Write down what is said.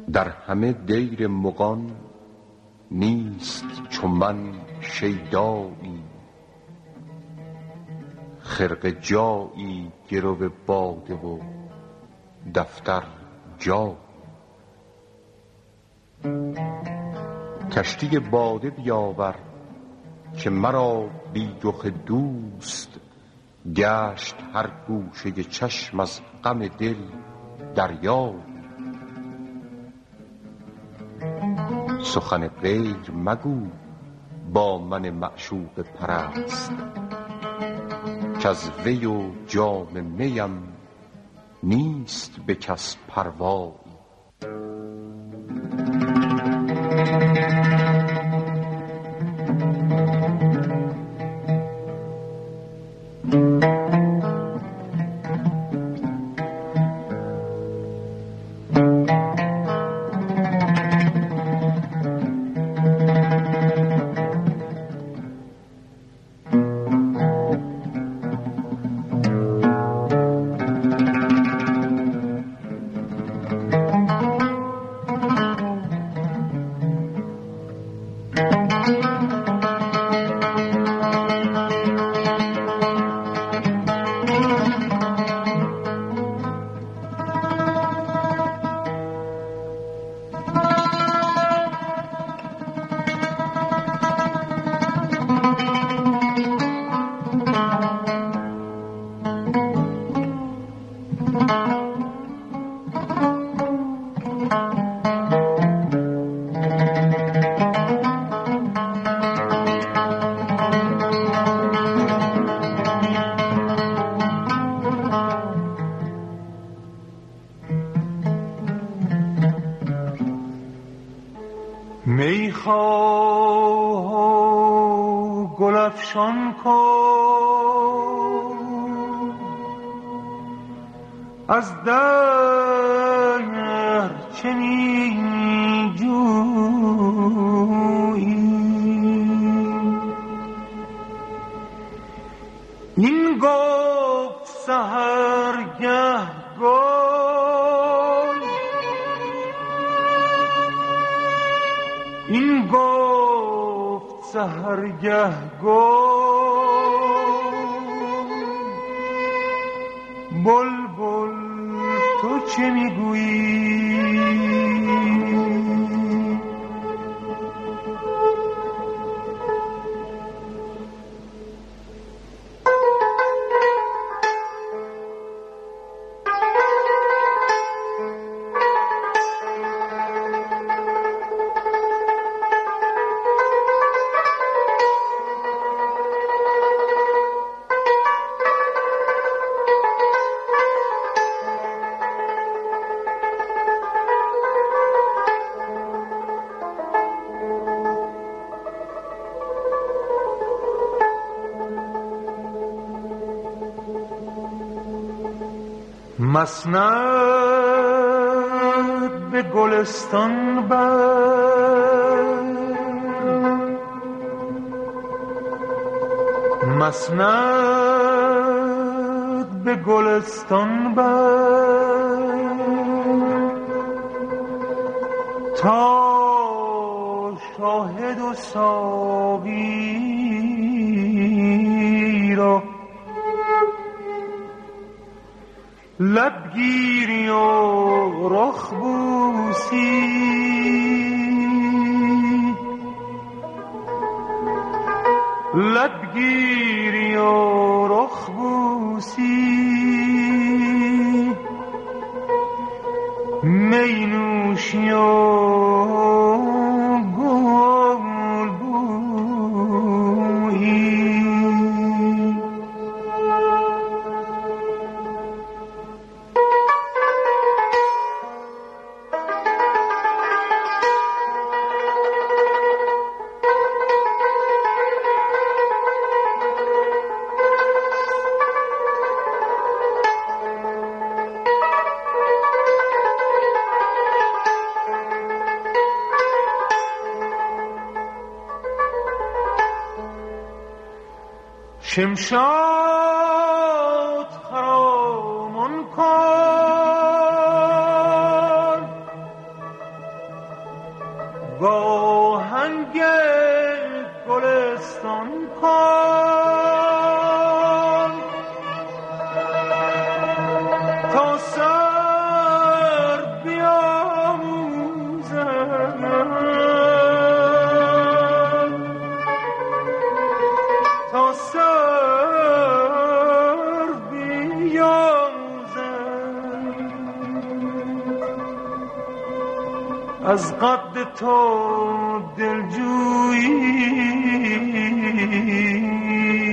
در همه دیر مغان نیست چو من شیدایی، خرقه جایی گرو باده و دفتر جایی. کشتی باده بیاور که مرا بی رخ دوست، گشت هر گوشه چشم از غم دل دریایی. سخن غیر مگو با من معشوق پرست، کز وی و جام میم نیست به کس پروایی. میخواه گل افشان کن از دهر چه می جویی، این گفت سحرگه گل، این گفت سحرگه گل، بلبل تو چه میگویی؟ مسند به گلستان بر، مسند به گلستان بر، تا شاهد و ساقی را لب گیری و رخ بوسی، لب گیری و رخ بوسی، می نوشی و گل بویی. شمشاد خرامان کن با هنگ گلستان کن تا سر بیاموزم تا سر بیاموزم از قد تو دلجویی